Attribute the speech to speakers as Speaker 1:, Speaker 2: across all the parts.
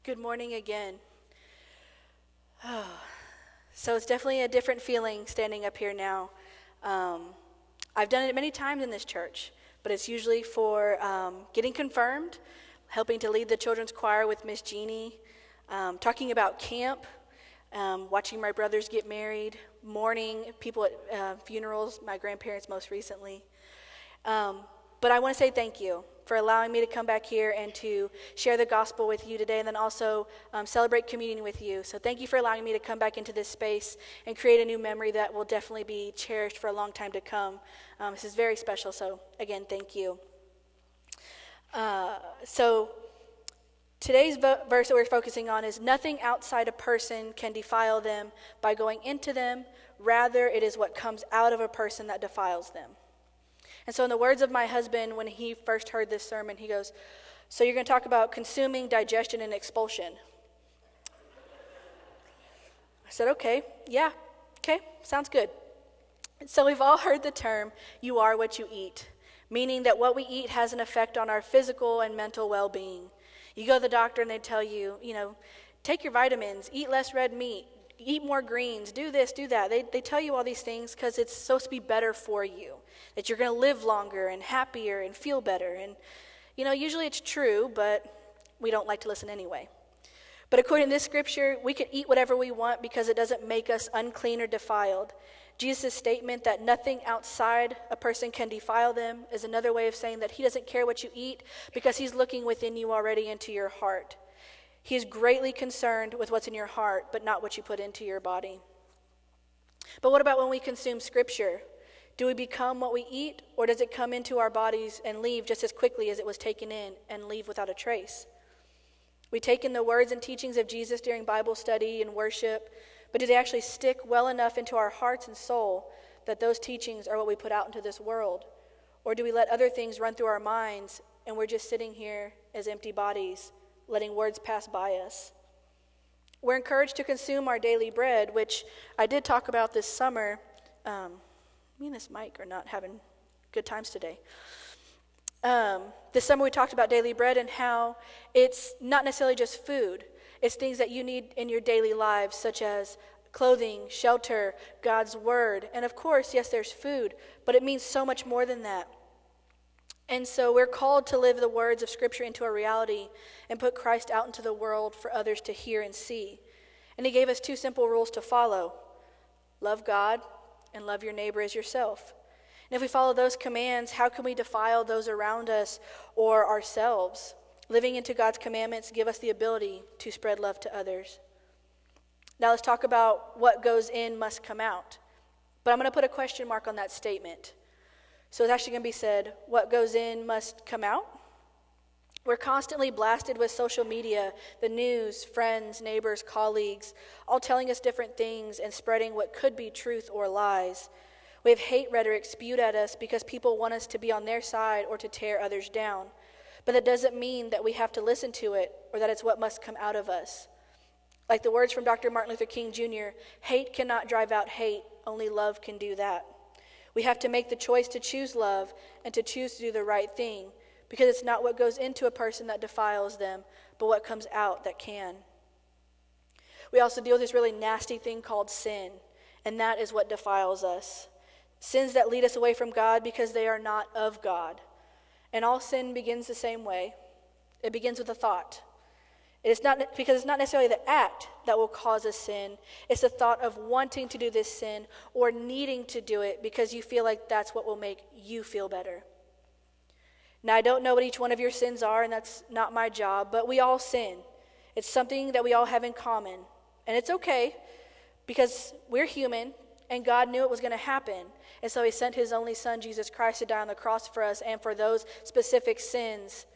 Speaker 1: Good morning again. So it's definitely a different feeling standing up here now. I've done it many times in this church, but it's usually for getting confirmed, helping to lead the children's choir with Miss Jeannie, talking about camp, watching my brothers get married, mourning people at funerals, my grandparents most recently. But I want to say thank you for allowing me to come back here and to share the gospel with you today, and then also celebrate communion with you. So thank you for allowing me to come back into this space and create a new memory that will definitely be cherished for a long time to come. This is very special, so again, thank you. So today's verse that we're focusing on is, nothing outside a person can defile them by going into them. Rather, it is what comes out of a person that defiles them. And so in the words of my husband, when he first heard this sermon, he goes, so you're going to talk about consuming, digestion, and expulsion. I said, okay, sounds good. So we've all heard the term, you are what you eat, meaning that what we eat has an effect on our physical and mental well-being. You go to the doctor and they tell you, take your vitamins, eat less red meat, eat more greens, do this, do that. They tell you all these things because it's supposed to be better for you, that you're going to live longer and happier and feel better. And, usually it's true, but we don't like to listen anyway. But according to this scripture, we can eat whatever we want because it doesn't make us unclean or defiled. Jesus' statement that nothing outside a person can defile them is another way of saying that he doesn't care what you eat because he's looking within you already into your heart. He is greatly concerned with what's in your heart, but not what you put into your body. But what about when we consume scripture? Do we become what we eat, or does it come into our bodies and leave just as quickly as it was taken in and leave without a trace? We take in the words and teachings of Jesus during Bible study and worship, but do they actually stick well enough into our hearts and soul that those teachings are what we put out into this world? Or do we let other things run through our minds and we're just sitting here as empty bodies, letting words pass by us? We're encouraged to consume our daily bread, which I did talk about this summer. Me and this mic are not having good times today. This summer we talked about daily bread and how it's not necessarily just food. It's things that you need in your daily lives, such as clothing, shelter, God's word. And of course, yes, there's food, but it means so much more than that. And so we're called to live the words of Scripture into a reality and put Christ out into the world for others to hear and see. And he gave us 2 simple rules to follow. Love God and love your neighbor as yourself. And if we follow those commands, how can we defile those around us or ourselves? Living into God's commandments give us the ability to spread love to others. Now let's talk about what goes in must come out. But I'm going to put a question mark on that statement. So it's actually going to be said, what goes in must come out? We're constantly blasted with social media, the news, friends, neighbors, colleagues, all telling us different things and spreading what could be truth or lies. We have hate rhetoric spewed at us because people want us to be on their side or to tear others down. But that doesn't mean that we have to listen to it or that it's what must come out of us. Like the words from Dr. Martin Luther King Jr., hate cannot drive out hate, only love can do that. We have to make the choice to choose love and to choose to do the right thing, because it's not what goes into a person that defiles them, but what comes out that can. We also deal with this really nasty thing called sin, and that is what defiles us. Sins that lead us away from God because they are not of God. And all sin begins the same way. It begins with a thought. It's not because it's not necessarily the act that will cause a sin. It's the thought of wanting to do this sin or needing to do it because you feel like that's what will make you feel better. Now, I don't know what each one of your sins are, and that's not my job, but we all sin. It's something that we all have in common. And it's okay because we're human, and God knew it was going to happen. And so he sent his only son, Jesus Christ, to die on the cross for us and for those specific sins.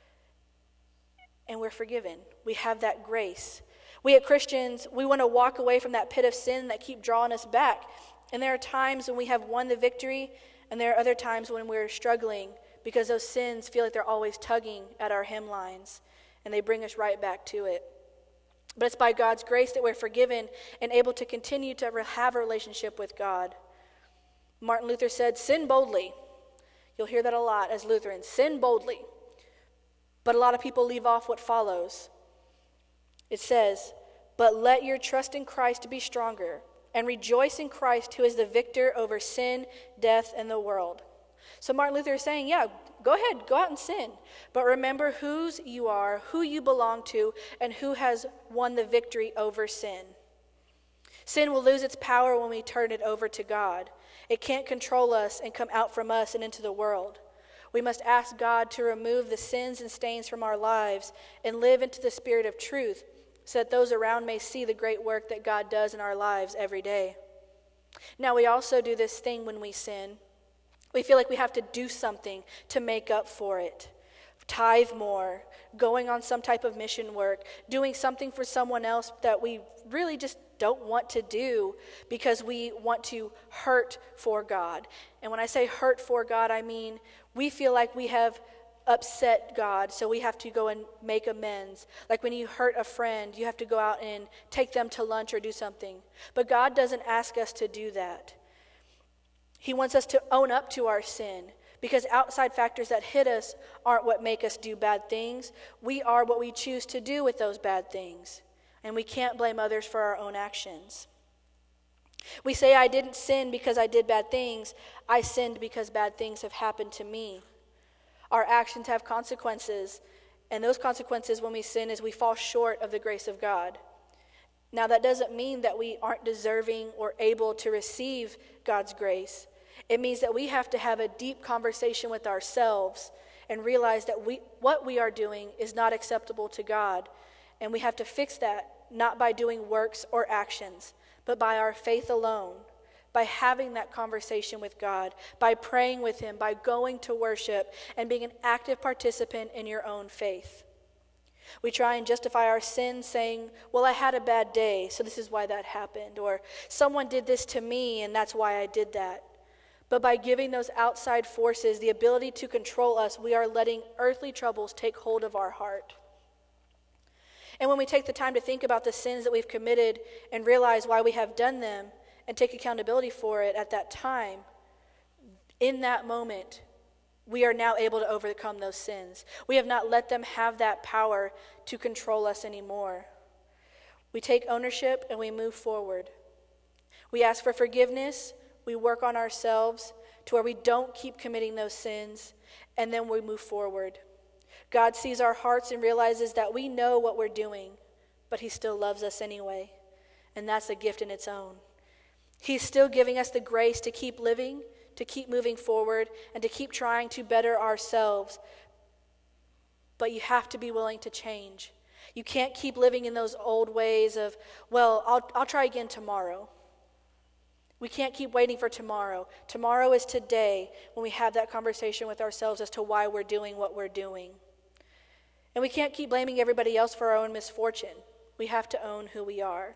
Speaker 1: And we're forgiven. We have that grace. We as Christians, we want to walk away from that pit of sin that keep drawing us back. And there are times when we have won the victory, and there are other times when we're struggling because those sins feel like they're always tugging at our hemlines, and they bring us right back to it. But it's by God's grace that we're forgiven and able to continue to have a relationship with God. Martin Luther said, sin boldly. You'll hear that a lot as Lutherans, sin boldly. But a lot of people leave off what follows. It says, "But let your trust in Christ be stronger, and rejoice in Christ, who is the victor over sin, death, and the world." So Martin Luther is saying, yeah, go ahead, go out and sin. But remember whose you are, who you belong to, and who has won the victory over sin. Sin will lose its power when we turn it over to God. It can't control us and come out from us and into the world. We must ask God to remove the sins and stains from our lives and live into the spirit of truth so that those around may see the great work that God does in our lives every day. Now, we also do this thing when we sin. We feel like we have to do something to make up for it. Tithe more, going on some type of mission work, doing something for someone else that we really just don't want to do because we want to hurt for God. And when I say hurt for God, I mean we feel like we have upset God, so we have to go and make amends. Like when you hurt a friend, you have to go out and take them to lunch or do something. But God doesn't ask us to do that. He wants us to own up to our sin, because outside factors that hit us aren't what make us do bad things. We are what we choose to do with those bad things, and we can't blame others for our own actions. We say, I didn't sin because I did bad things. I sinned because bad things have happened to me. Our actions have consequences, and those consequences when we sin is we fall short of the grace of God. Now, that doesn't mean that we aren't deserving or able to receive God's grace. It means that we have to have a deep conversation with ourselves and realize that what we are doing is not acceptable to God. And we have to fix that, not by doing works or actions, but by our faith alone, by having that conversation with God, by praying with Him, by going to worship, and being an active participant in your own faith. We try and justify our sins saying, well, I had a bad day, so this is why that happened. Or someone did this to me, and that's why I did that. But by giving those outside forces the ability to control us, we are letting earthly troubles take hold of our heart. And when we take the time to think about the sins that we've committed and realize why we have done them and take accountability for it at that time, in that moment, we are now able to overcome those sins. We have not let them have that power to control us anymore. We take ownership and we move forward. We ask for forgiveness. We work on ourselves to where we don't keep committing those sins, and then we move forward. God sees our hearts and realizes that we know what we're doing, but He still loves us anyway, and that's a gift in its own. He's still giving us the grace to keep living, to keep moving forward, and to keep trying to better ourselves. But you have to be willing to change. You can't keep living in those old ways of, well, I'll try again tomorrow. We can't keep waiting for tomorrow. Tomorrow is today when we have that conversation with ourselves as to why we're doing what we're doing. And we can't keep blaming everybody else for our own misfortune. We have to own who we are.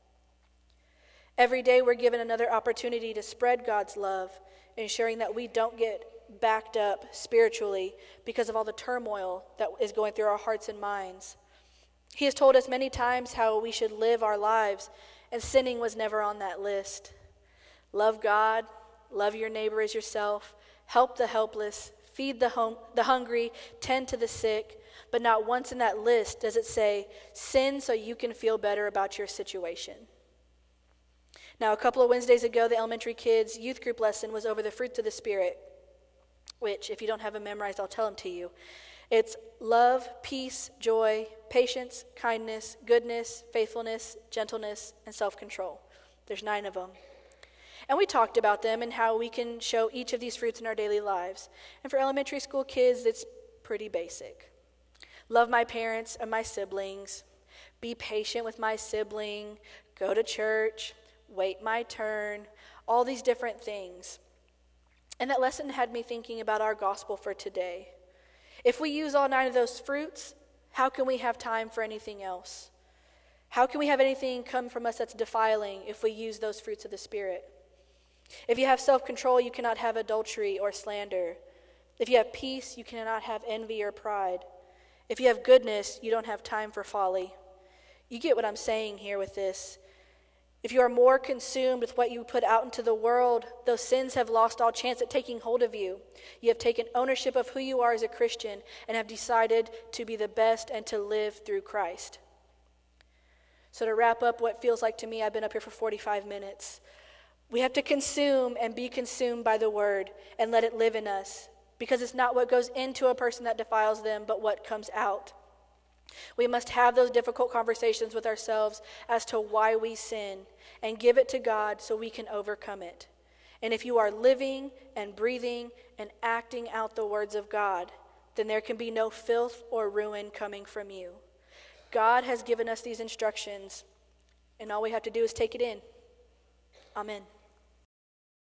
Speaker 1: Every day we're given another opportunity to spread God's love, ensuring that we don't get backed up spiritually because of all the turmoil that is going through our hearts and minds. He has told us many times how we should live our lives, and sinning was never on that list. Love God, love your neighbor as yourself, help the helpless, feed the hungry, tend to the sick, but not once in that list does it say, sin so you can feel better about your situation. Now, a couple of Wednesdays ago, the elementary kids' youth group lesson was over the fruits of the Spirit, which, if you don't have them memorized, I'll tell them to you. It's love, peace, joy, patience, kindness, goodness, faithfulness, gentleness, and self-control. There's 9 of them. And we talked about them and how we can show each of these fruits in our daily lives. And for elementary school kids, it's pretty basic. Love my parents and my siblings. Be patient with my sibling. Go to church. Wait my turn. All these different things. And that lesson had me thinking about our gospel for today. If we use all 9 of those fruits, how can we have time for anything else? How can we have anything come from us that's defiling if we use those fruits of the Spirit? If you have self-control, you cannot have adultery or slander. If you have peace, you cannot have envy or pride. If you have goodness, you don't have time for folly. You get what I'm saying here with this. If you are more consumed with what you put out into the world, those sins have lost all chance at taking hold of you. You have taken ownership of who you are as a Christian and have decided to be the best and to live through Christ. So to wrap up what feels like to me, I've been up here for 45 minutes. We have to consume and be consumed by the word and let it live in us, because it's not what goes into a person that defiles them, but what comes out. We must have those difficult conversations with ourselves as to why we sin and give it to God so we can overcome it. And if you are living and breathing and acting out the words of God, then there can be no filth or ruin coming from you. God has given us these instructions, and all we have to do is take it in. Amen.